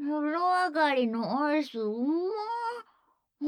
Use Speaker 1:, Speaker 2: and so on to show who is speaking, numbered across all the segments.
Speaker 1: 風呂上がりのアイス、うまー。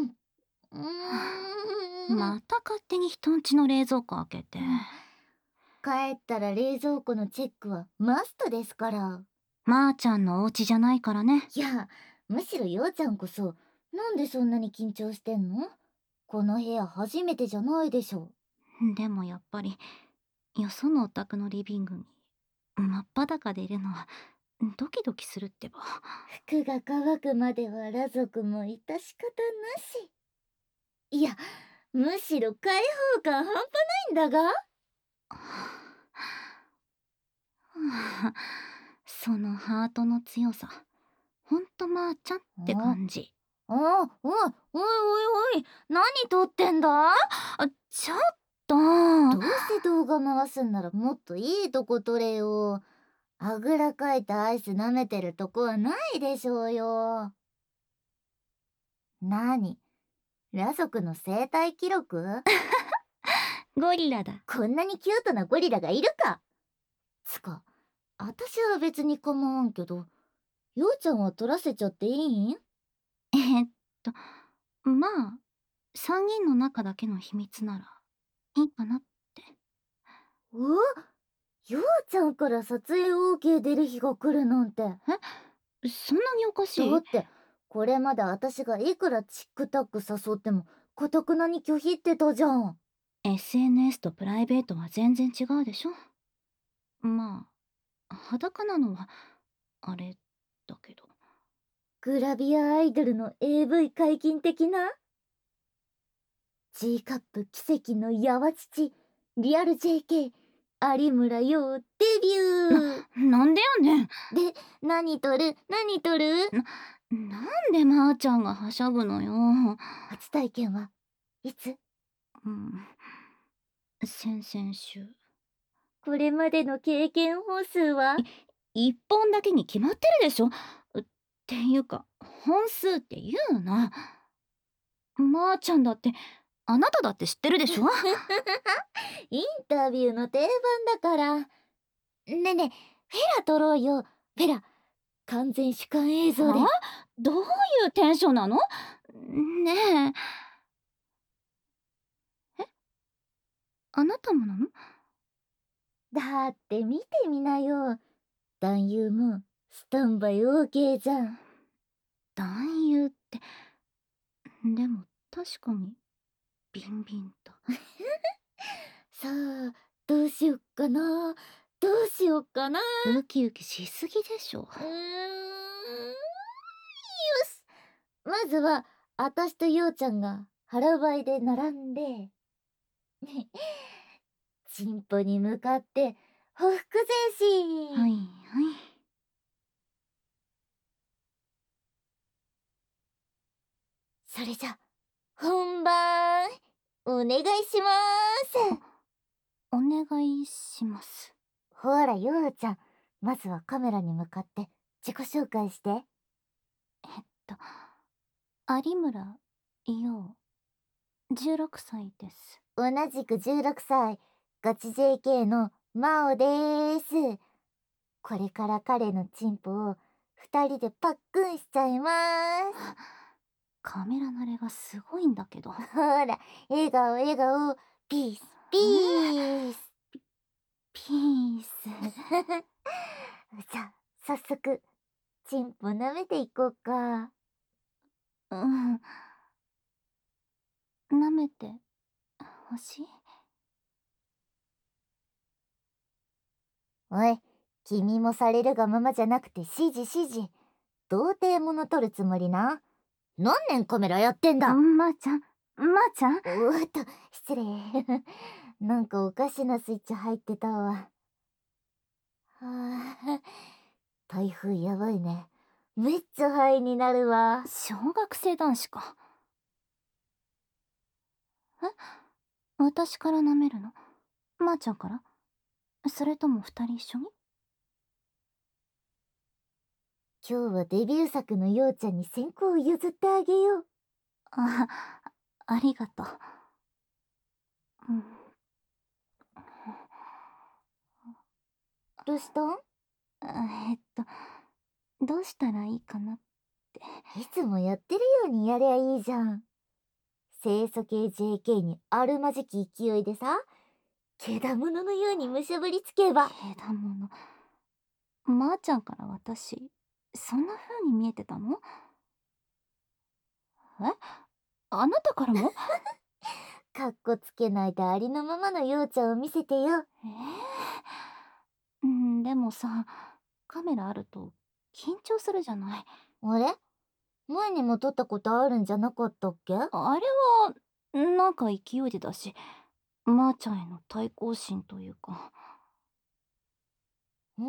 Speaker 2: また勝手に人んちの冷蔵庫開けて。
Speaker 1: 帰ったら冷蔵庫のチェックはマストですから。
Speaker 2: まーちゃんのお家じゃないからね。
Speaker 1: いや、むしろようちゃんこそ、なんでそんなに緊張してんの？この部屋初めてじゃないでしょ。
Speaker 2: でもやっぱり、よそのお宅のリビングに、真っ裸でいるのは、ドキドキするってば。
Speaker 1: 服が乾くまでは裸族も致し方なし。いや、むしろ開放感半端ないんだが。
Speaker 2: そのハートの強さ、ほんとまーちゃんって感じ。
Speaker 1: おいおいおい、何撮ってんだ？
Speaker 2: ちょっと。
Speaker 1: どうせ動画回すんならもっといいとこ撮れよ。あぐらかいたアイス舐めてるとこはないでしょうよ。なに、裸族の生態記録？
Speaker 2: ゴリラだ。
Speaker 1: こんなにキュートなゴリラがいるか。つか、私は別に構わんけど、ようちゃんは撮らせちゃっていいん？
Speaker 2: えっと、まあ、3人の中だけの秘密なら、いいかなって。
Speaker 1: お？ようちゃんから撮影 OK 出る日が来るなんて。
Speaker 2: そんなにおかしい？
Speaker 1: だって、これまで私がいくらチックタック誘っても、かたくなに拒否ってたじゃん。
Speaker 2: SNS とプライベートは全然違うでしょ。まあ、裸なのは、あれだけど。
Speaker 1: グラビアアイドルの AV 解禁的な？ G カップ奇跡のやわ父、リアル JK、有村陽デビュー。
Speaker 2: なんでやねん。
Speaker 1: で、何撮る？
Speaker 2: なんでまーちゃんがはしゃぐのよ。
Speaker 1: 初体験はいつ？
Speaker 2: うん。先々週。
Speaker 1: これまでの経験本数は？
Speaker 2: 1本だけに決まってるでしょ。っていうか、本数って言うな。まーちゃんだって、あなただって知ってるでしょ。
Speaker 1: インタビューの定番だから。ねえねえ、フェラ撮ろうよ。フェラ、完全主観映像で。
Speaker 2: は？どういうテンションなの？ねえ。あなたもなの？
Speaker 1: だって見てみなよ。男優もスタンバイ OK じゃん。
Speaker 2: 男優って、でも確かに、ビンビンと。
Speaker 1: さあ、どうしよっかな。どうしよっかな。
Speaker 2: ウキウキしすぎでしょ。
Speaker 1: よし。まずは、あたしとようちゃんが腹ばいで並んで、チンポに向かって、ほふく前進。
Speaker 2: はいはい。
Speaker 1: それじゃ、本番、お願いします。
Speaker 2: お願いします。
Speaker 1: ほら、ようちゃん、まずはカメラに向かって自己紹介して。
Speaker 2: と、有村よう、16歳です。
Speaker 1: 同じく16歳、ガチ JK のマオでーす。これから彼のチンポを二人でパックンしちゃいまーす。
Speaker 2: カメラ慣れがすごいんだけど。
Speaker 1: ほら、笑顔笑顔、ピースピース。
Speaker 2: ピース。
Speaker 1: じゃあ、早速、チンポ舐めていこうか。
Speaker 2: うん。舐めてほしい？
Speaker 1: おい、君もされるがままじゃなくて指示。童貞もの撮るつもりな。何年カメラやってんだ。
Speaker 2: まーちゃん、まーちゃん。
Speaker 1: おーっと、失礼。なんかおかしなスイッチ入ってたわ。はあ、台風やばいね。めっちゃハイになるわ。
Speaker 2: 小学生男子か。え？私から舐めるの？まーちゃんから？それとも二人一緒に？
Speaker 1: 今日はデビュー作のようちゃんに先行を譲ってあげよう。
Speaker 2: あ、ありがとう。うん。
Speaker 1: どうしたん？
Speaker 2: えっと、 どうしたらいいかな。
Speaker 1: いつもやってるようにやりゃいいじゃん。清楚系 JK にあるまじき勢いでさ、けだもののようにむしゃぶりつけば。
Speaker 2: けだもの。まーちゃんから私、そんな風に見えてたの？え？あなたからも？
Speaker 1: かっこつけないでありのままのようちゃんを見せてよ。
Speaker 2: でもさ、カメラあると緊張するじゃない。
Speaker 1: あれ、前にも撮ったことあるんじゃなかったっけ？
Speaker 2: あれは、なんか勢いでだし、まーちゃんへの対抗心というか。
Speaker 1: うーん、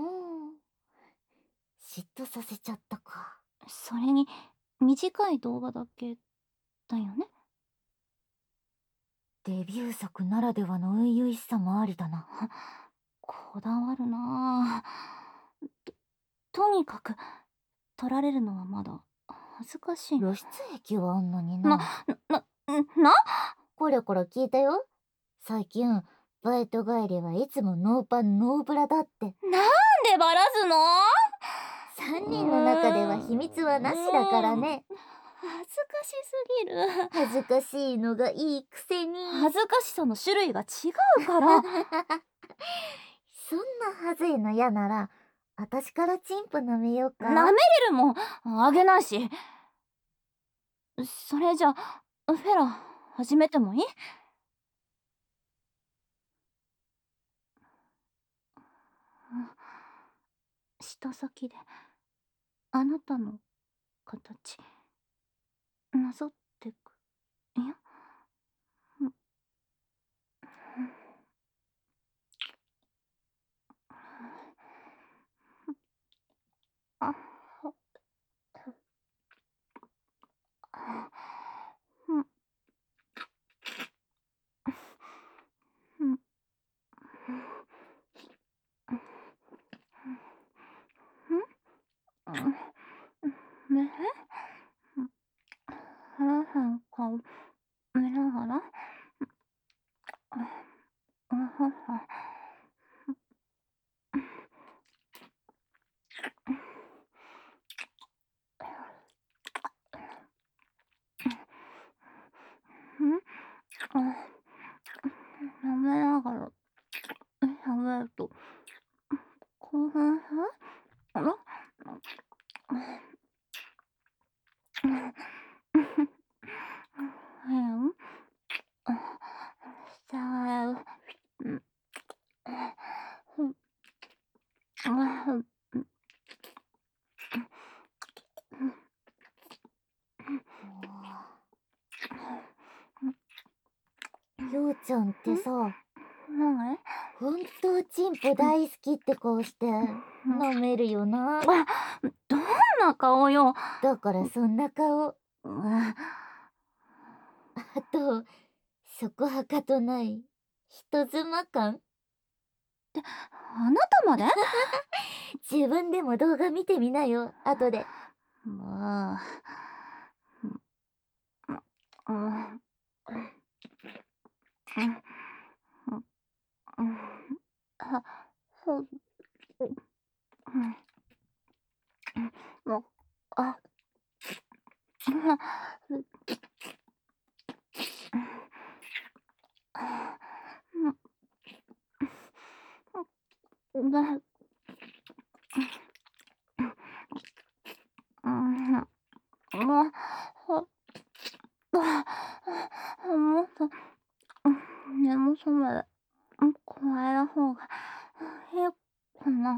Speaker 1: 嫉妬させちゃったか。
Speaker 2: それに、短い動画だけだよね。
Speaker 1: デビュー作ならではの初々しさもありだな。
Speaker 2: こだわるなぁ。とにかく、撮られるのはまだ恥ずかしい。
Speaker 1: 露出癖はあんのに
Speaker 2: な、
Speaker 1: な。
Speaker 2: な、
Speaker 1: これこれ聞いたよ。最近、バイト帰りはいつもノーパンノーブラだって。
Speaker 2: なんでバラすの
Speaker 1: ？3人の中では秘密はなしだからね。
Speaker 2: 恥ずかしすぎる。
Speaker 1: 恥ずかしいのがいいくせに。
Speaker 2: 恥ずかしさの種類が違うから。
Speaker 1: そんなはずいの嫌なら、私からチンポ舐めようか。
Speaker 2: 舐めれるもん、あげないし。それじゃ、フェラ、始めてもいい？舌先で、あなたの形、なぞってくよ。あ、うん、うん、ね、腹へん顔見ながら、舐めながら喋ると興奮する？あら？変？しちゃう。
Speaker 1: ようちゃんってさ、
Speaker 2: 何？
Speaker 1: ほんとチンポ大好きって顔して舐めるよな。
Speaker 2: どんな顔よ。
Speaker 1: だからそんな顔。あと、そこはかとない人妻感。
Speaker 2: あなたまで？
Speaker 1: 自分でも動画見てみなよ、後で。
Speaker 2: もう、あ、そう、もう、あ、だ、もう、もっと、根元まで、加えた方がいいかな。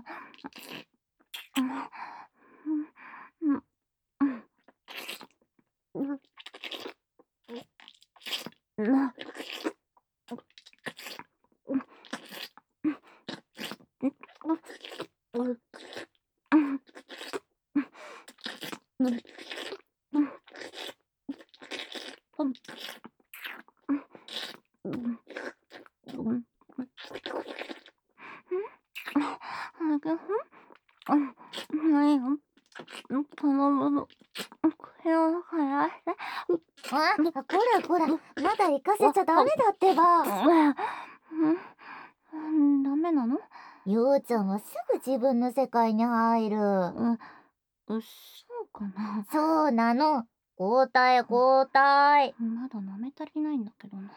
Speaker 2: な、ないよ。この部分、口の中に出して。
Speaker 1: こらこら、まだ行かせちゃダメだってば。
Speaker 2: ダメなの？
Speaker 1: ようちゃんはすぐ自分の世界に入る。
Speaker 2: そうかな。
Speaker 1: そうなの。交代交代。
Speaker 2: まだ舐め足りないんだけどな。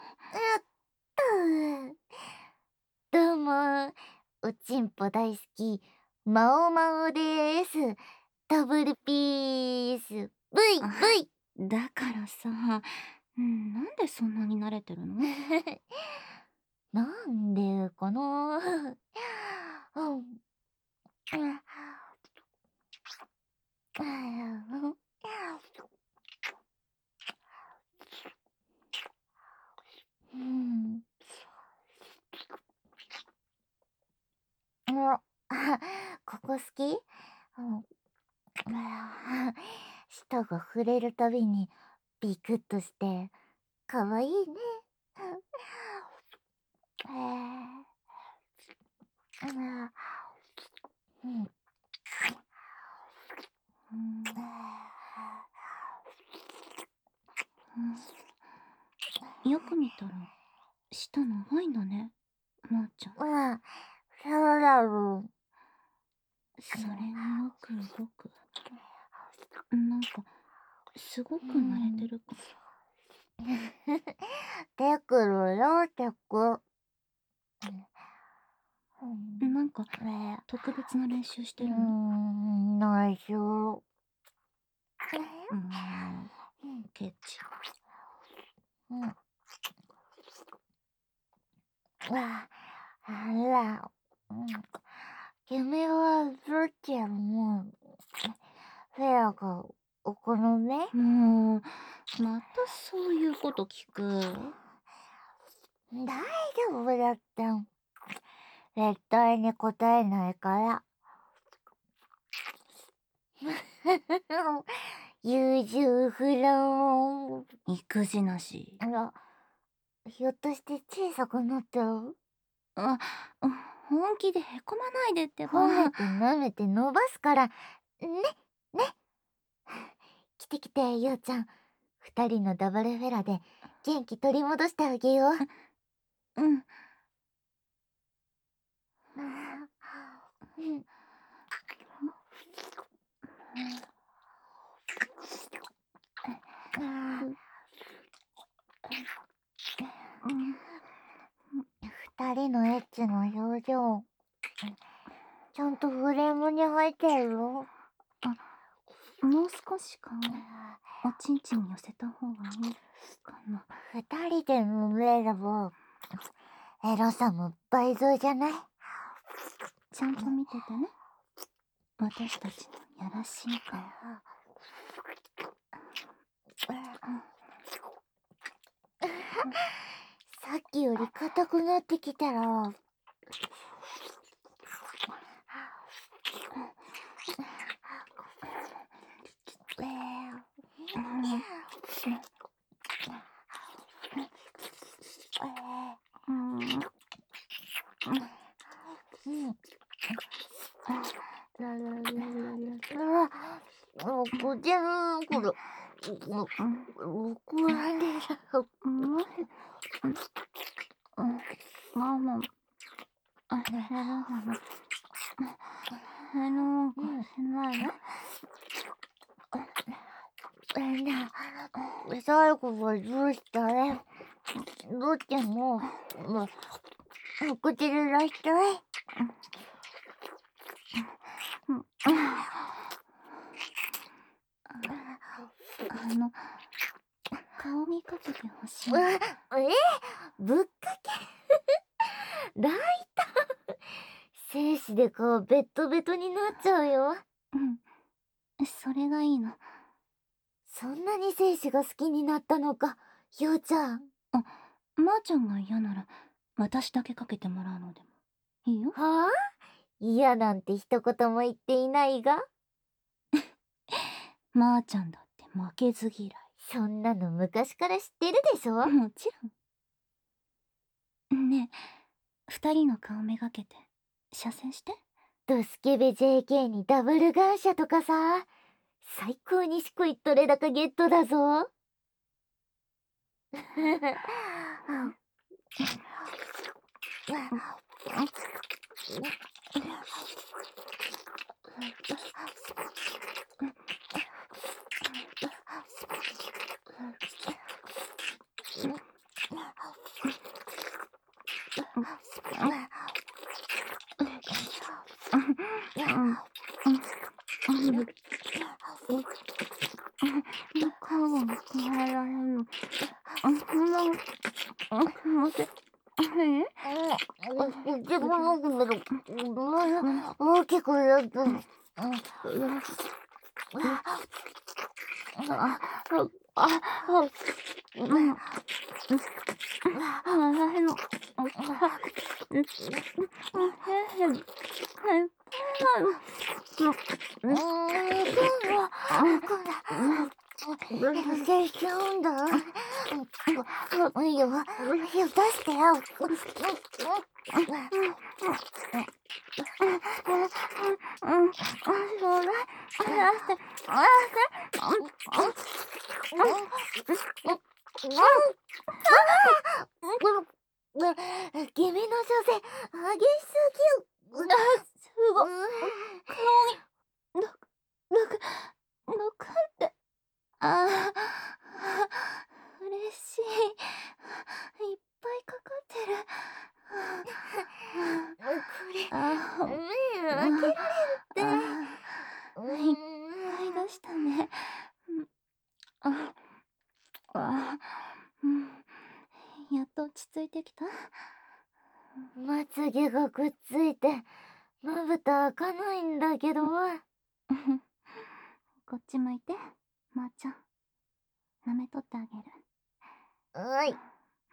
Speaker 1: どうも、おちんぽ大好き、まおまおです。ダブルピース。V。
Speaker 2: だからさ、なんでそんなに慣れてるの？
Speaker 1: なんでかな。うん。ここ好き？うん。舌が触れるたびにビクッとしてかわいいね。うん。
Speaker 2: よく見たら舌長いんだね、まーちゃん。
Speaker 1: そうだろう。
Speaker 2: それによく動く。なんかすごく慣れてるか
Speaker 1: テクルよ、テク。
Speaker 2: なんか特別な練習してるの？
Speaker 1: 内緒。
Speaker 2: ケチ。
Speaker 1: あら、君はどっちやもう、フェアがお好み？
Speaker 2: もう、またそういうこと聞く。
Speaker 1: 大丈夫だって。絶対に答えないから。優柔不断。
Speaker 2: 育児なし。
Speaker 1: ひょっとして小さくなっちゃう？
Speaker 2: 本気でへこまないでってば。
Speaker 1: 褒めて舐めて伸ばすから。ね。来て来て、ゆうちゃん。2人のダブルフェラで元気取り戻してあげよう。2人のエッチの表情、ちゃんとフレームに入ってるよ。
Speaker 2: もう少し顔おちんちんに寄せた方がいいかな。
Speaker 1: 2人で揉めればエロさも倍増じゃない？
Speaker 2: ちゃんと見ててね、私たちのやらしい顔。
Speaker 1: さっきより硬くなってきたら。こちらこれ怒られる。
Speaker 2: ママ、しないの？
Speaker 1: 最後はどうしたい？どっちも口で出したい？
Speaker 2: 顔にかけてほしい。
Speaker 1: ぶっかけ？大胆。精子で顔ベットベトになっちゃうよ。
Speaker 2: それがいいの。
Speaker 1: そんなに精子が好きになったのか、ようちゃん。
Speaker 2: まーちゃんが嫌なら私だけかけてもらうのでもいいよ。
Speaker 1: はあ？嫌なんて一言も言っていないが。
Speaker 2: まーちゃんだって負けず嫌い。
Speaker 1: そんなの昔から知ってるでしょ？
Speaker 2: もちろん。ねえ、2人の顔めがけて射精して。
Speaker 1: ドスケベ JK にダブル感謝とかさ、最高にしこい取れ高ゲットだぞ。 大きくなった。成しちゃうんだ。いいよ、出してよ。君の女性、激しすぎる。
Speaker 2: すごい。顔にロクンって。嬉しい。いっぱいかかってる。
Speaker 1: これ、
Speaker 2: あ
Speaker 1: 目開けられんって。
Speaker 2: いっぱい出したね。やっと落ち着いてきた。
Speaker 1: まつげがくっついて、まぶた開かないんだけど。
Speaker 2: こっち向いて、まーちゃん。舐めとってあげる。
Speaker 1: はい。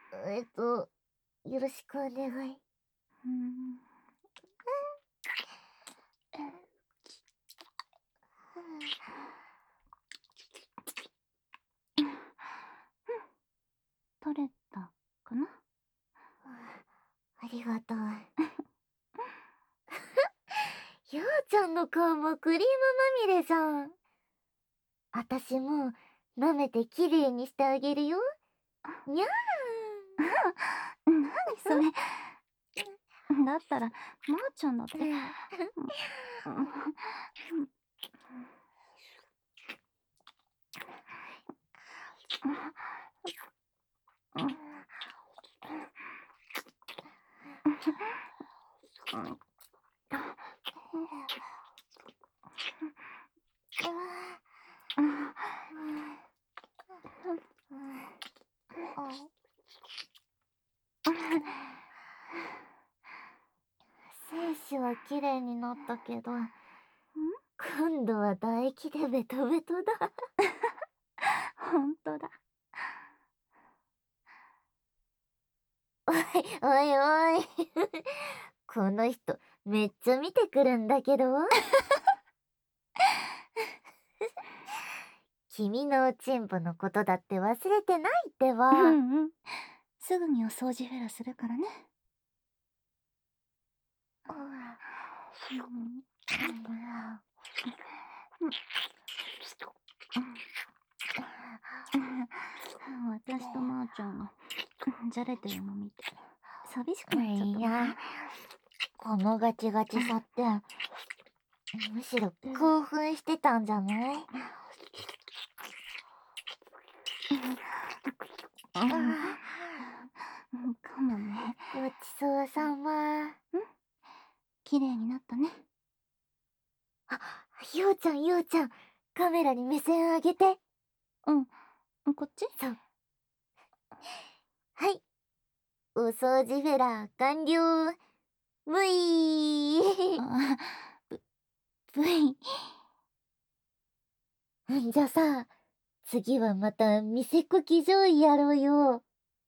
Speaker 1: よろしくお願い。
Speaker 2: 取れたかな？
Speaker 1: ありがとう。ようちゃんの顔もクリームまみれじゃん。あたしも舐めてきれいにしてあげるよ。にゃーん。
Speaker 2: なにそれ。だったら、まーちゃんだって。
Speaker 1: 精子はきれいになったけど、今度は唾液でベトベトだ。
Speaker 2: ほんとだ。
Speaker 1: おいおいおい。この人めっちゃ見てくるんだけど。君のおちんぽのことだって忘れてないってば。
Speaker 2: すぐにお掃除フェラするからね。私とまーちゃんがじゃれてるの見て寂しくなっちゃった。
Speaker 1: いや、このガチガチさってむしろ興奮してたんじゃない？
Speaker 2: かもね。
Speaker 1: ごちそうさま。
Speaker 2: 綺麗になったね。
Speaker 1: ようちゃん、カメラに目線上げて。
Speaker 2: こっち？
Speaker 1: そう。はい。お掃除フェラ完了。ブイー。じゃあさ、次はまた見せこき上位やろうよ。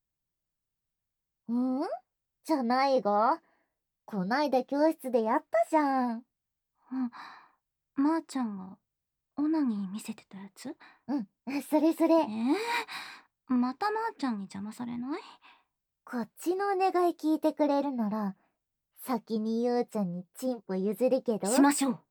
Speaker 1: じゃないが。こないだ教室でやったじゃん。
Speaker 2: まーちゃんがオナニー見せてたやつ？
Speaker 1: それ。
Speaker 2: またまーちゃんに邪魔されない？
Speaker 1: こっちのお願い聞いてくれるなら、先にゆうちゃんにチンポ譲るけど。
Speaker 2: しましょう。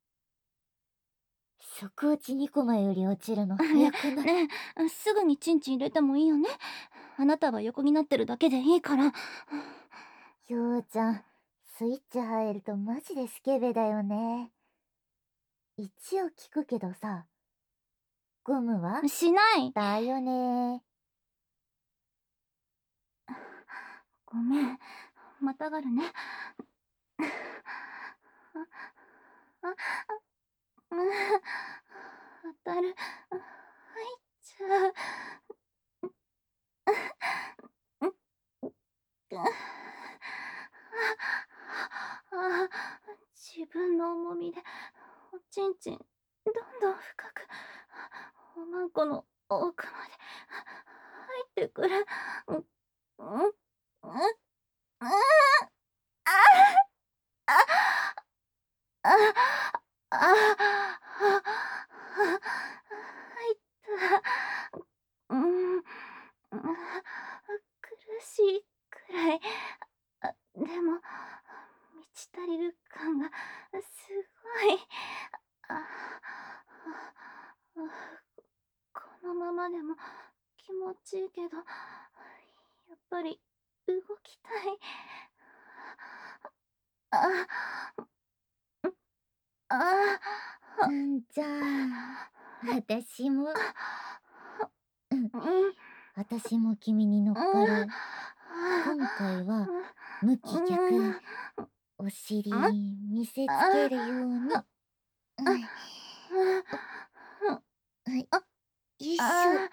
Speaker 1: 食落ち2コマより落ちるの早くない？
Speaker 2: ねえ、すぐにチンチン入れてもいいよね。あなたは横になってるだけでいいから。
Speaker 1: ゆうちゃん、スイッチ入るとマジでスケベだよね。一応聞くけどさ、ゴムは？
Speaker 2: しない。
Speaker 1: だよね。
Speaker 2: ごめん、またがるね。当たる。入っちゃう。 自分の重みでおちんちんどんどん深くおまんこの奥まで入ってくる。うん、うん、うん、ああ、あ、あ、あ、あ、入った。苦しいくらい。でも、満ち足りる感がすごい。あ、このままでも気持ちいいけど、やっぱり動きたい。あ、あ、
Speaker 1: じゃあ、私も、うん、
Speaker 2: うん、
Speaker 1: 私も君に乗っかる。今回は、向き逆。お尻見せつけるように。はい。はい。よいしょ。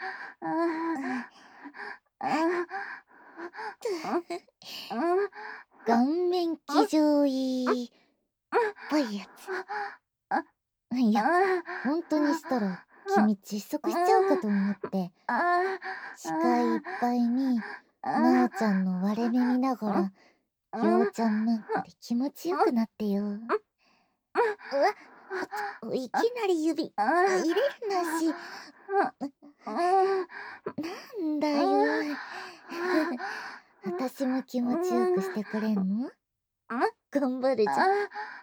Speaker 1: 顔面騎乗位っぽいやつ。いや、本当にしたら君窒息しちゃうかと思って。視界いっぱいになおちゃんの割れ目見ながら、ようちゃんなんかで気持ちよくなってよ。うわ、いきなり指入れるなし。なんだよ。私も気持ちよくしてくれんの？頑張るじゃん。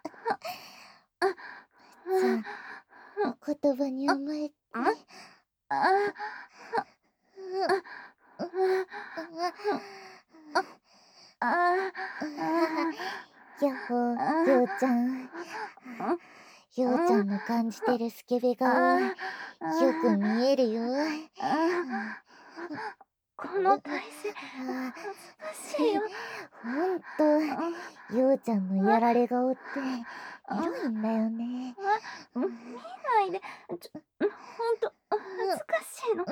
Speaker 1: じゃあ、お言葉に甘えて。やっほー、ようちゃん。ようちゃんの感じてるスケベ顔、よく見えるよ。
Speaker 2: この体勢、恥ずかしいよ。
Speaker 1: ほんと、ようちゃんのやられ顔ってエロいんだよね。
Speaker 2: 見ないで。ほんと、恥ずかしいの。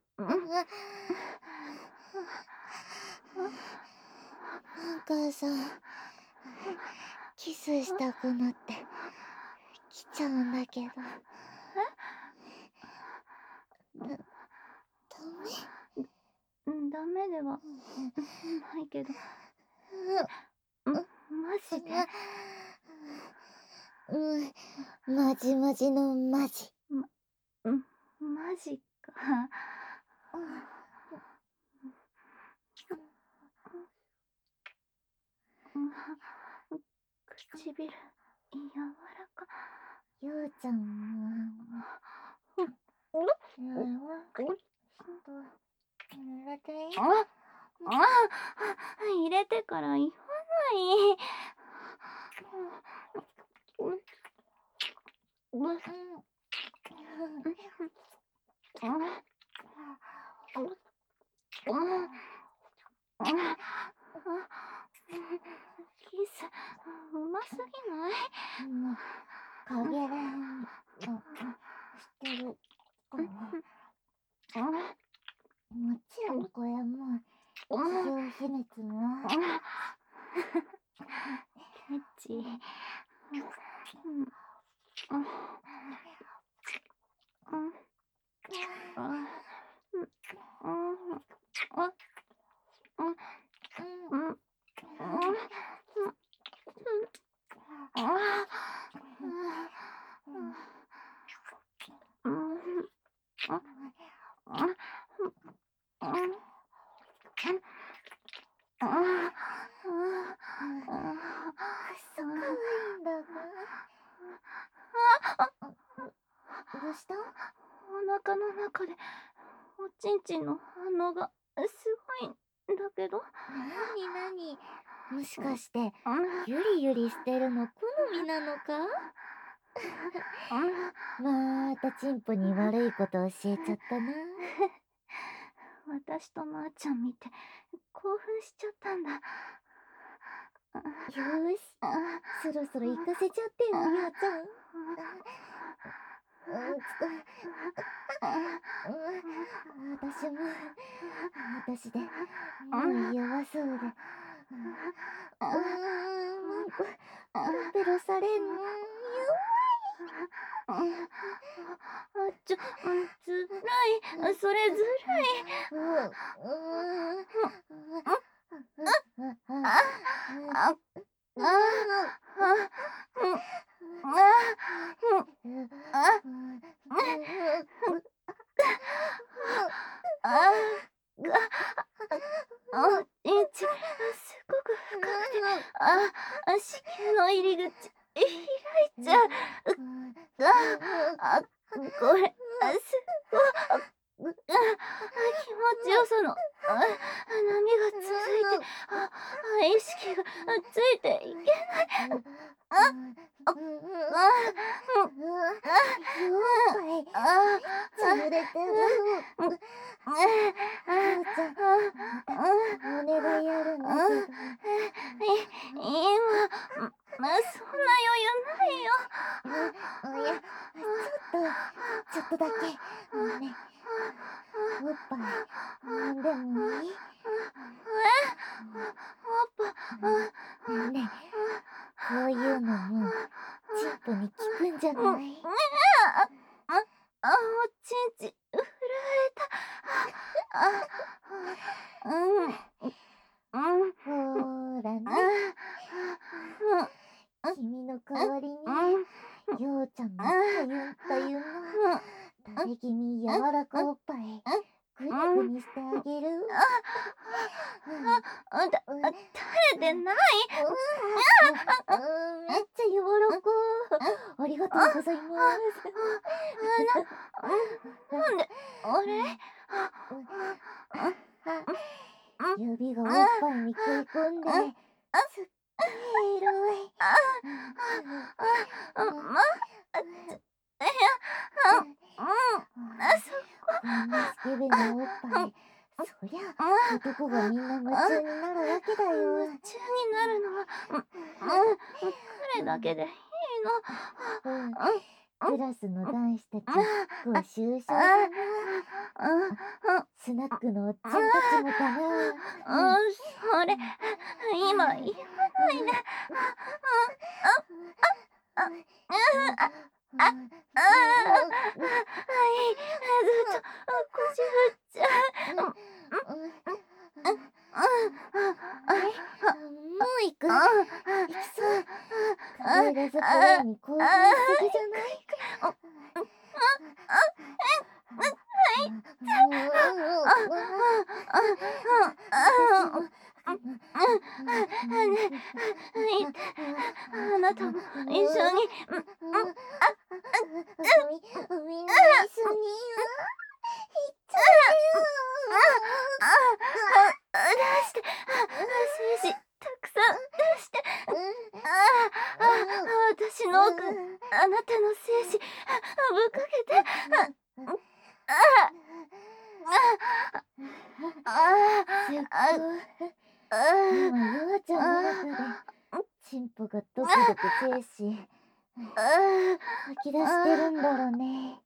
Speaker 1: なんかさ、キスしたくなってきちゃうんだけど。ダメ？
Speaker 2: ダメではないけど。マジで？
Speaker 1: マジマジのマジ。
Speaker 2: マジか。唇柔らか。
Speaker 1: ようちゃんも
Speaker 2: 入れてから言わない。キスうますぎない？
Speaker 1: 加減してるかな。もちろんこれも企業秘密の。
Speaker 2: ケチ。
Speaker 1: くそ可愛いんだが。どうした？
Speaker 2: お腹の中でおちんちんの反応がすごいんだけど。
Speaker 1: なにもしかしてゆりゆりしてるの好みなのか？またチンポに悪いこと教えちゃったな。
Speaker 2: 私とまーちゃん見て興奮しちゃったんだ。
Speaker 1: よーし、そろそろ行かせちゃってよ、ようちゃん。私も私でもうやばそうでペロされんの
Speaker 2: ずるい、それずるい。ちんちん、すごく深くて、子宮の入り口、開いちゃう。これ、すご気持ちよさの、波が続いて、意識がついていけない。
Speaker 1: 潰れてる。お願いやるんだけど。
Speaker 2: 今、そんな余裕ないよ。
Speaker 1: いや、ちょっとだけ。ね、おっぱい、飲んでもいい？
Speaker 2: おっぱ、
Speaker 1: ね、こういうのも、チンポに効くんじゃない？
Speaker 2: おちんち、震えた。
Speaker 1: ほーらね。君の代わりに、ようちゃんのたゆんの、垂れ気味柔らかおっぱい、グリグリしてあげる。
Speaker 2: 垂れてない。
Speaker 1: めっちゃ柔らか。ありがとうございます。
Speaker 2: なんで、あれ
Speaker 1: 指がおっぱいに食い込んで、すっげーエロい。こんなスケベなおっぱい、そりゃ男がみんな夢中になるわけだよ。
Speaker 2: 夢中になるのは、彼だけでいいの。
Speaker 1: クラスの男子たちご愁傷さま。スナックのおっちゃんたちもかな。
Speaker 2: それ、今言わないで。ずっと腰振っちゃう。
Speaker 1: もう行く？行きそう？カレーラズプレイに興奮しすぎじゃない？
Speaker 2: あなたも一緒に。
Speaker 1: みんな一緒に。行っちゃ
Speaker 2: 出して、精子たくさん出して。私の奥、あなたの精子ぶっかけて。
Speaker 1: 今、ヨアちゃんの中で、チンポがドクドク精子、吐き出してるんだろうね。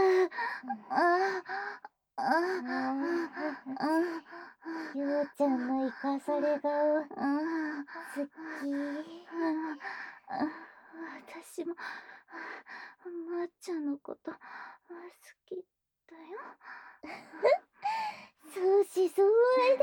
Speaker 1: ヨアちゃんの生かされ顔、好き。
Speaker 2: 私も、まっちゃんのこと、好きだよ。
Speaker 1: 相思相愛だ。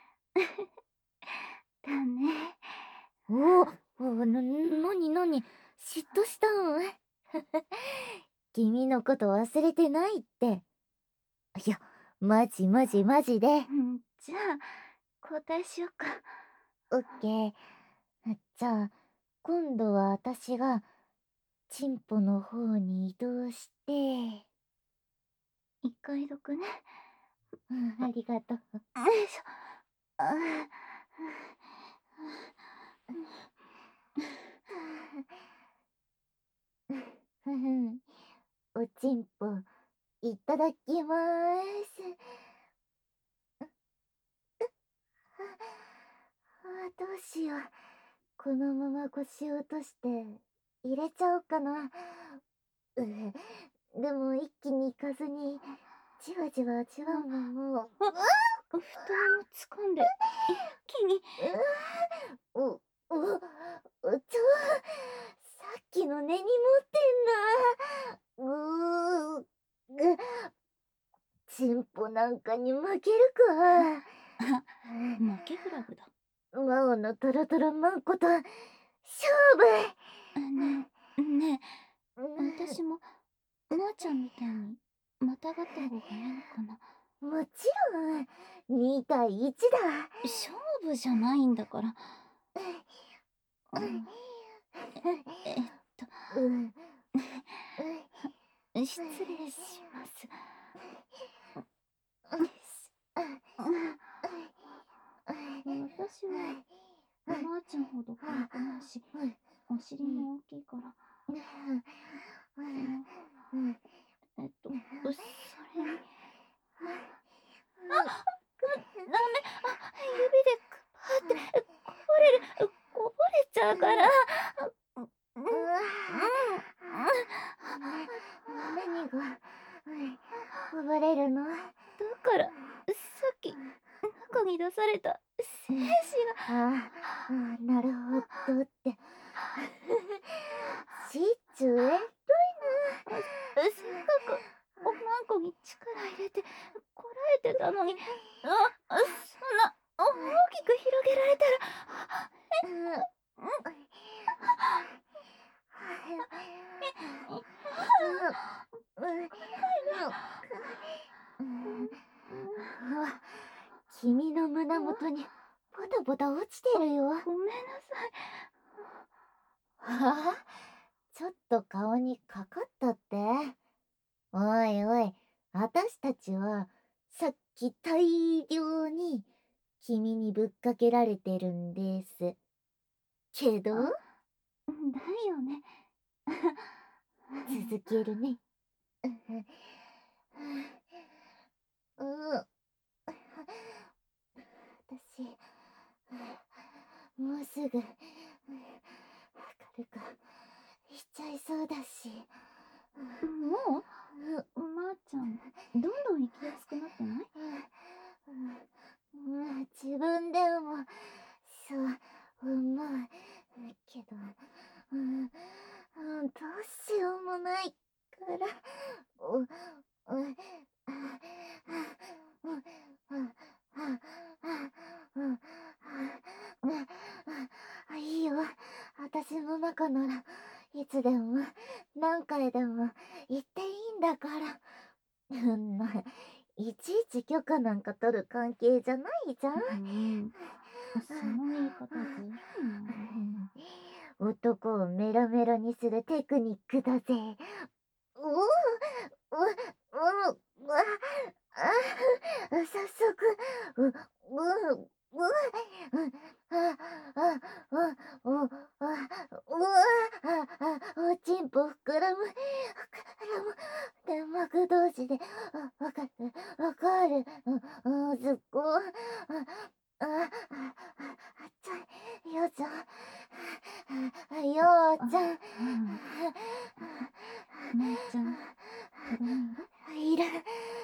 Speaker 2: だね。
Speaker 1: なに、嫉妬したん？君のこと忘れてないって。いや、マジで。
Speaker 2: じゃあ、交代しよっか。
Speaker 1: オッケー。じゃあ、今度は私が、チンポの方に移動して。
Speaker 2: 一回どくね。
Speaker 1: ありがとう。
Speaker 2: よいしょ。
Speaker 1: おちんぽ、いただきまーす。どうしよう。このまま腰を落として入れちゃおうかな。でも一気に行かずにじわじわのも。
Speaker 2: 太もも掴んで一気に。
Speaker 1: うわ、さっきの根に持ってんな。チンポなんかに負けるか。
Speaker 2: 負けフラグだ。
Speaker 1: マオのトロトロマンコと勝
Speaker 2: ねえ、
Speaker 1: 負。
Speaker 2: 私もまーちゃんみたいにまたがった方がいいのかな。
Speaker 1: もちろん2対1だ。
Speaker 2: 勝負じゃないんだから。うん、えっと失礼します。私はまーちゃんほど可愛くないし、お尻も大きいから。それに。ダメ。指でくばってこぼれちゃうから。
Speaker 1: 何がこぼれるの？
Speaker 2: だからさっき中に出された精子が。
Speaker 1: なるほどって。シチュエロいな。
Speaker 2: せっかくおまんこに力入れてこらえてたのに、そんな大きく広げられたら。
Speaker 1: 君の胸元にポタポタ落ちてるよ。
Speaker 2: ごめんな
Speaker 1: さい。ちょっと顔にかかったって。おいおい、私たちはさっき大量に君にぶっかけられてるんです。けど
Speaker 2: だよね。
Speaker 1: 続けるね。私もうすぐ軽くしちゃいそうだし。
Speaker 2: もうまーちゃんどんどん行きやすくなってない？
Speaker 1: 自分でもそう思うけど、どうしようもないからいいよ。私の中ならいつでも何回でも言っていいんだから。いちいち許可なんか取る関係じゃないじゃん。
Speaker 2: その言い方ずるいな。
Speaker 1: 男をメロメロにするテクニックだぜ。早速、おちんぽ膨らむ。天幕同士で、わかる、すっごい。ようちゃん、ようちゃん。
Speaker 2: まーちゃん、とどめ
Speaker 1: いる。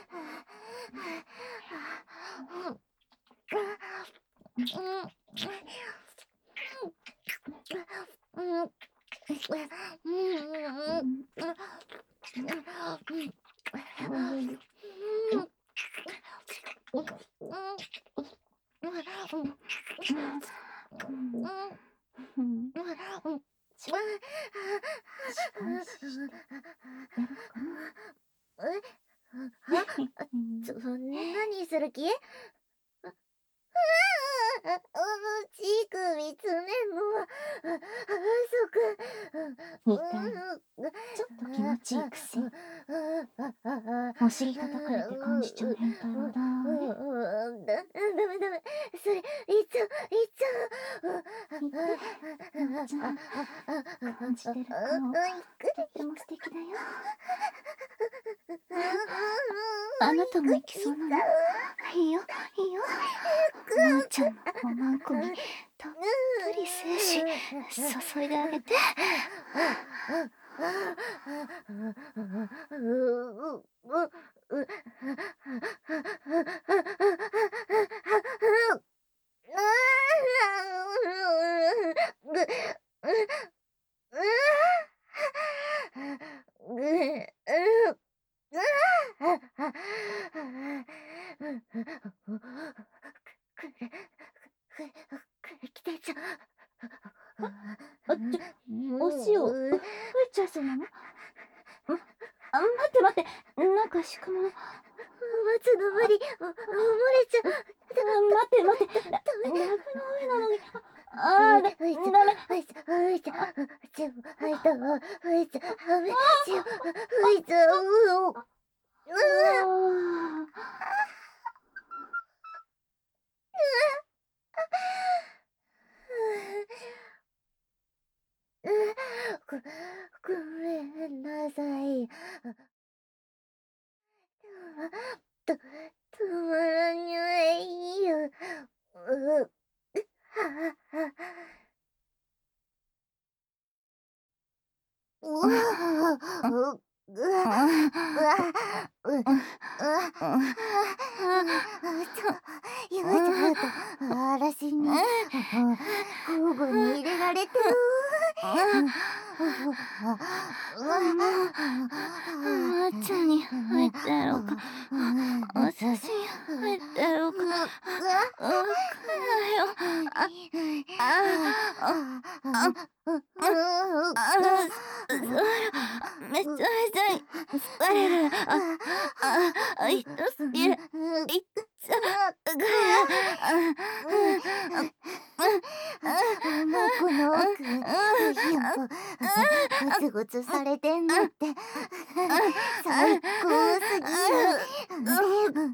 Speaker 1: 何する気？乳首つねんのは
Speaker 2: 痛い。ちょっと気持ちいいくせに。お尻叩かれて感じちゃう変態はダメ。
Speaker 1: ダメ。それ、いっちゃう。
Speaker 2: まーちゃん、感じてる顔、とっても素敵だよ。あなたも行きそうなの？いいよ。まーちゃんのおまんこにたっぷり精子注いであげて。 いちゃいそうなの？待って待って、なんか仕組みの。
Speaker 1: 待つの無理。漏れちゃう。
Speaker 2: 待って待って、ラグの上なのに。ダメ。
Speaker 1: ごめんなさい。と、止まらないよ。うわううわうわううよいしょと嵐に交互に入れられて
Speaker 2: まーちゃんに入ってやろうか。お写真入ってやろうか。わかんないよ。めちゃめちゃ疲れる。痛すぎる。いっちゃ
Speaker 1: この奥ゴツゴツされてんのって最高すぎる。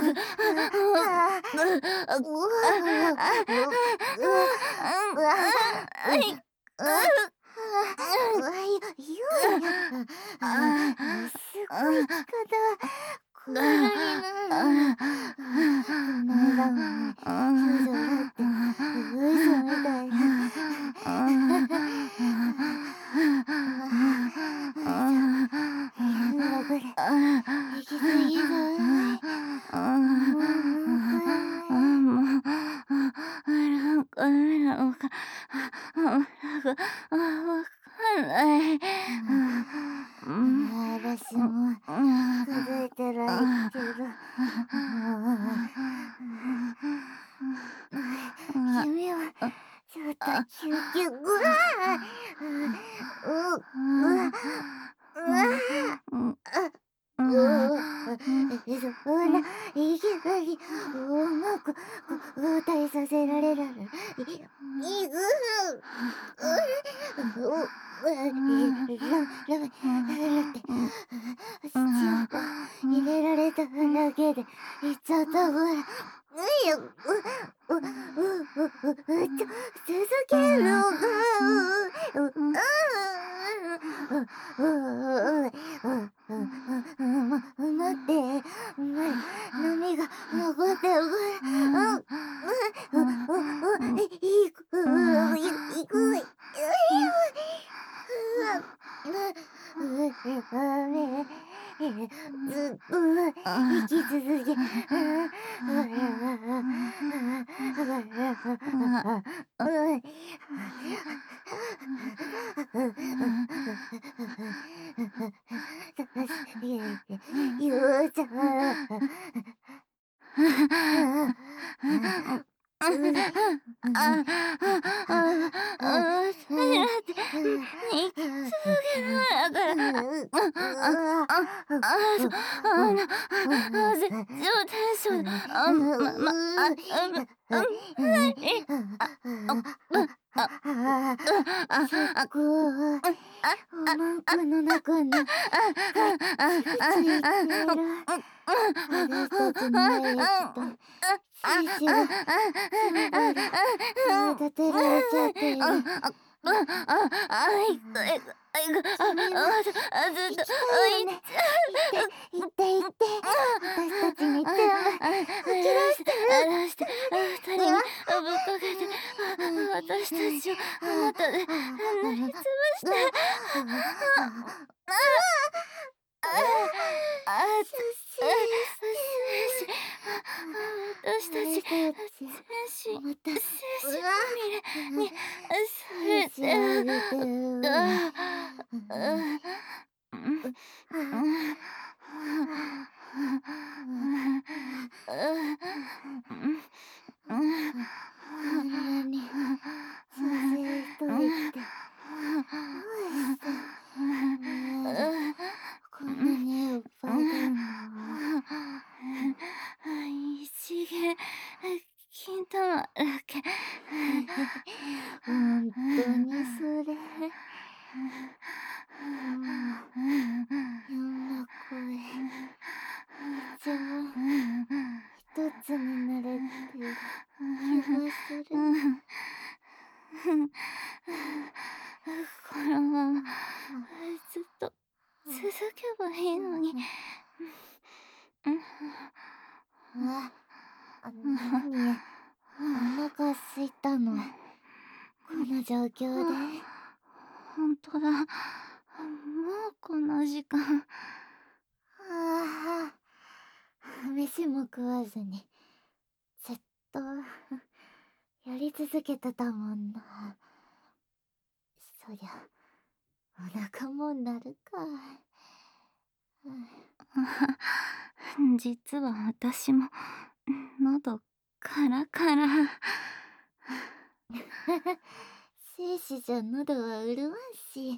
Speaker 1: すごい力こんなになる。この間も救助だって嘘みたいな。これ行き過ぎだ。
Speaker 2: なんかダメなのか。わかんない。
Speaker 1: 嵐も数えてらいけど君はちょっと救急そんないきなりうまく応対させられる。入れられただけで言っちゃったほら。続けるのか。待って、波が残ってるから。行く。ずっと生き続け。ゆうちゃん。おまんこの中にくっついてる。私たちのエレキとシーシが全部立てられちゃっている。君は行きたいよね。行って私たちに全部吐き出して。
Speaker 2: 二人にぶっかけて私たちをあなたで塗りつぶして。私たち全身まみれにされて
Speaker 1: こんなにさせといてどうして。 私も一つになれてる気がする。
Speaker 2: このままずっと続けばいいのに。
Speaker 1: 何？お腹空いたの？この状況で。
Speaker 2: ほんとだ。もうこんな時間。
Speaker 1: 飯も食わずにずっとやり続けてたもんな。そりゃお腹も鳴るか。
Speaker 2: 実は私も喉カラカラ。
Speaker 1: 精子じゃ喉は潤わんし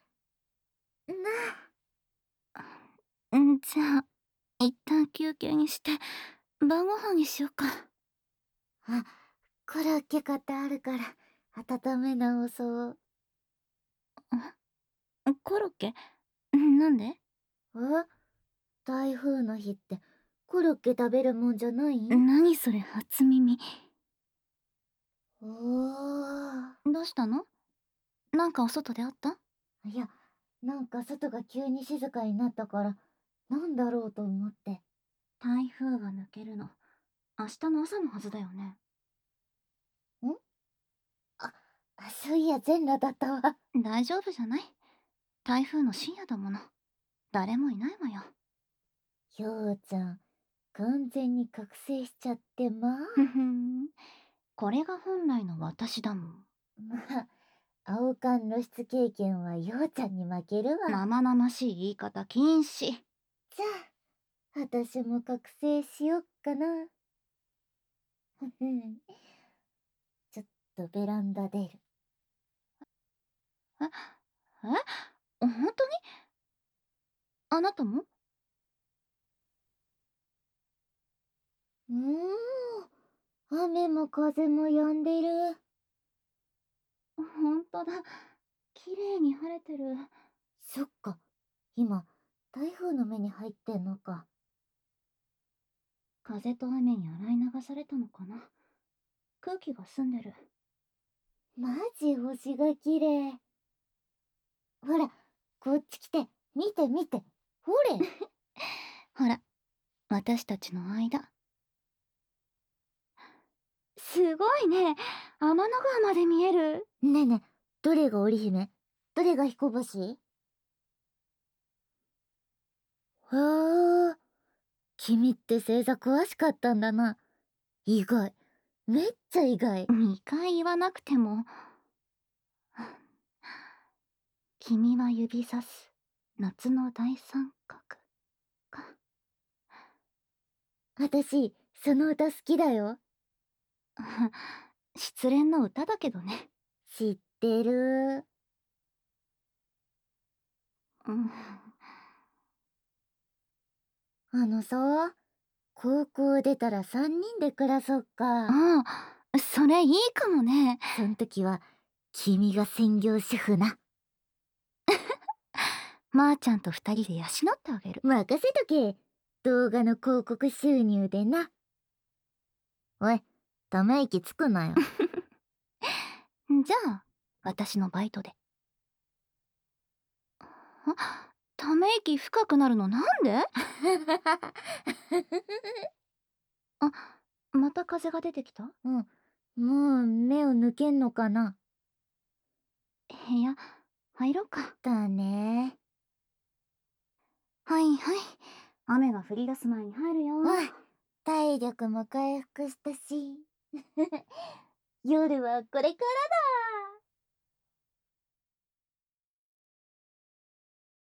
Speaker 2: じゃあ一旦休憩にして晩ご飯にしようか。
Speaker 1: コロッケ買ってあるから温め直そう。
Speaker 2: コロッケ？なんで？
Speaker 1: 台風の日ってコロッケ食べるもんじゃない？
Speaker 2: 何それ初耳。
Speaker 1: ど
Speaker 2: うしたの？なんかお外であった？
Speaker 1: いや、なんか外が急に静かになったからなんだろうと思って。
Speaker 2: 台風が抜けるの明日の朝のはずだよね。
Speaker 1: そういや全裸だったわ。
Speaker 2: 大丈夫じゃない？台風の深夜だもの。誰もいないわよ。
Speaker 1: ようちゃん完全に覚醒しちゃって
Speaker 2: これが本来の私だもん。
Speaker 1: 青缶露出経験はようちゃんに負けるわ。
Speaker 2: 生々しい言い方禁止。
Speaker 1: じゃあ私も覚醒しよっかな。ちょっとベランダ出る。
Speaker 2: 本当に？あなたも？
Speaker 1: 雨も風も止んでる。
Speaker 2: ほんとだ。綺麗に晴れてる。
Speaker 1: そっか、今台風の目に入ってんのか。
Speaker 2: 風と雨に洗い流されたのかな。空気が澄んでる。
Speaker 1: マジ星が綺麗。ほらこっち来て見て見て、ほれ。
Speaker 2: ほら私たちの間。すごいね。天の川まで見える。
Speaker 1: ねえねえ、どれが織姫、どれが彦星？君って星座詳しかったんだな。意外、めっちゃ意外。
Speaker 2: 2回言わなくても。君は指さす夏の大三角か。
Speaker 1: 私その歌好きだよ。
Speaker 2: 失恋の歌だけどね。
Speaker 1: 知ってる。あのさ、高校出たら3人で暮らそっか。
Speaker 2: それいいかもね。
Speaker 1: そん時は君が専業主婦な。
Speaker 2: まーちゃんと2人で養ってあげる。
Speaker 1: 任せとけ。動画の広告収入でな。おい、ため息つくなよ。
Speaker 2: じゃあ私のバイトで。ため息深くなるのなんで？また風が出てきた？
Speaker 1: もう目を抜けんのかな。
Speaker 2: 部屋入ろうか。
Speaker 1: だね。
Speaker 2: はいはい。雨が降り出す前に入るよ。
Speaker 1: 体力も回復したし。夜はこれからだ。